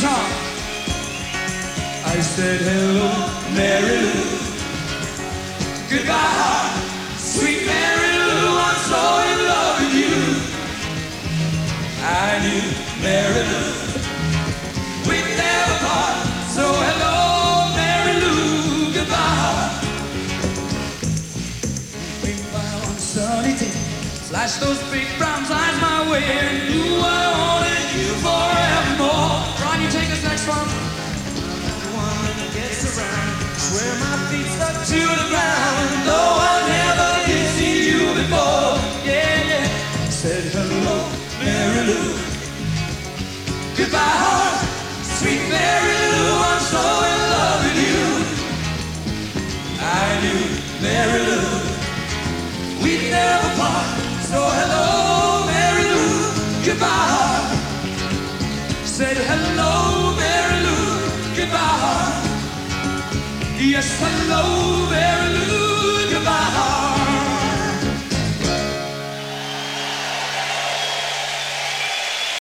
song. I said hello, Mary Lou. Goodbye, heart, sweet Mary Lou. I'm so in love with you. I knew Mary Lou. We'd never part. So hello, Mary Lou. Goodbye, heart. Went by on a sunny day. Flash those big brown eyes my way, and knew I wanted you forevermore. Ron, you take this next one. The one that gets around, swear my feet stuck to the ground, though I never did see you before. Yeah, yeah. Said hello, Mary Lou. Goodbye, heart, sweet Mary Lou. I'm so in love with you. I knew Mary Lou. We'd never part. So hello, Mary Lou, goodbye, heart. Said hello, Mary Lou, goodbye, heart. Yes, hello, Mary Lou.